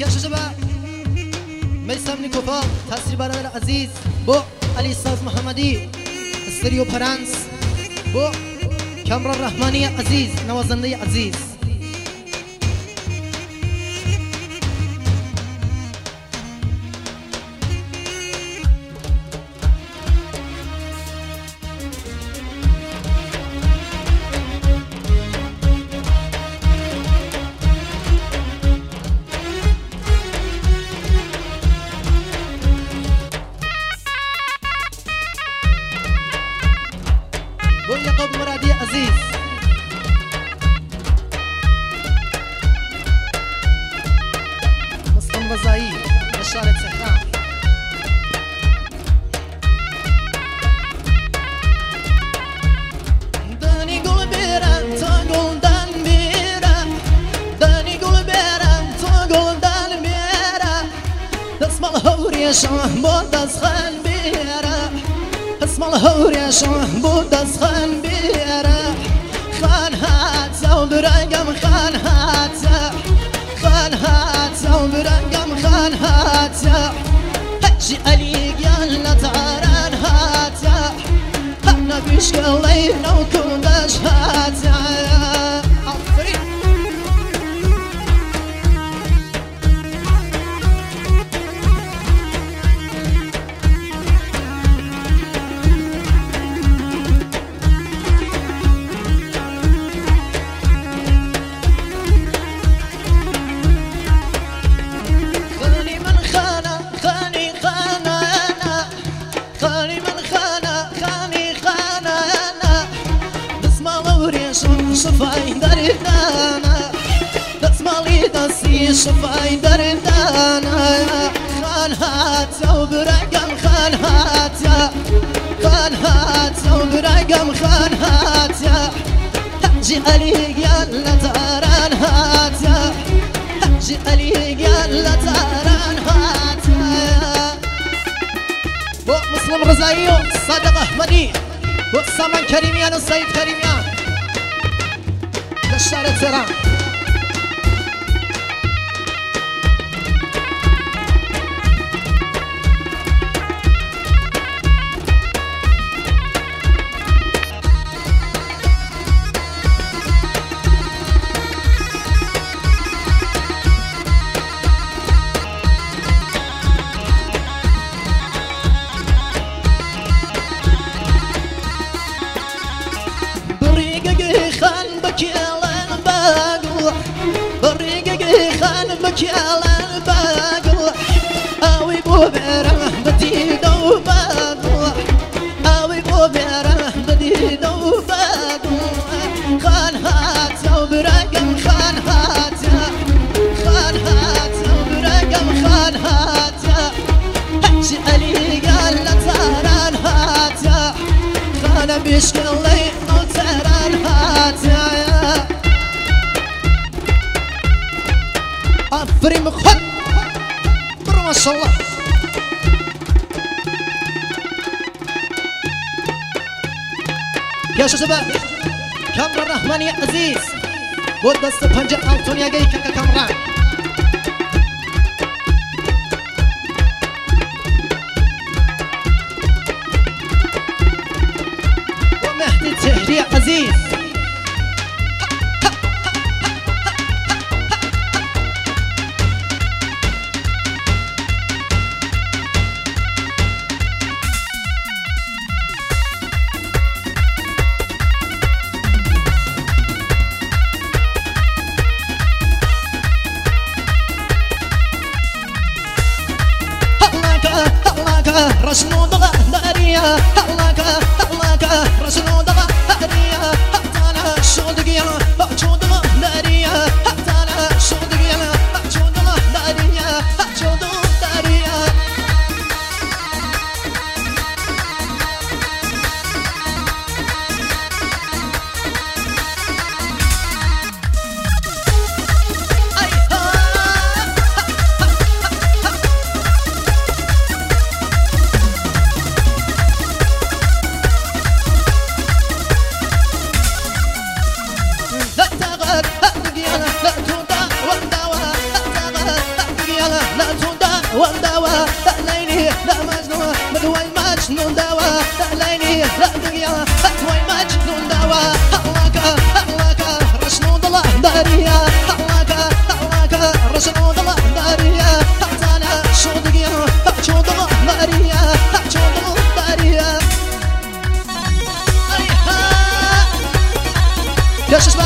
يا شباب ميسم نيكوفا تسري برادر عزيز بو علي ساز محمدي استريو فرانس بو كامرا الرحماني عزيز نوازنده عزيز يعقوب مرادي عزيز مسلم رضاي بشارة سحران داني قول بيران تقول دان بيران داني قول بيران تقول دان بيران اسم الهور يا شاه دسخن بيران اسم الهور يا شاه دسخن بيران خان هات وبرقم خان هات خان هات وبرقم خان هات هجي عليك يلا تعران هات انا بشكلين وكلش هات عفري شفاي دردانا دسمالي دسي شفاي دردانا خان هات وبرقم خان هات خان هات وبرقم خان هات هجي عليك يلا تاران هات هجي عليك يلا تاران هات بو مسلم رزايو صادق احمدي والسامان كريميان والسيد كريميان الشارع تهران بريقي خان بكيلا مكيالا باقو اوي بو برحمتي دو باقو اوي بو برحمتي دو باقو خان هات وبرقم خان هات خان هات وبرقم خان هات هجي علي قال تاران هات خان بيشكلي وتاران هات فريم خد برا ما شاء الله يا شباب كامرا الرحماني عزيز ودست بنجا أنطونيا جاي كامرا ومهدي تهري عزيز رسنو دغا داريا هلاك رسنو دغا داريا حتى شو دقيلا شو دغا داريا حتى شو دقيلا شو دغا داريا شو دغا داريا يا شو اسمه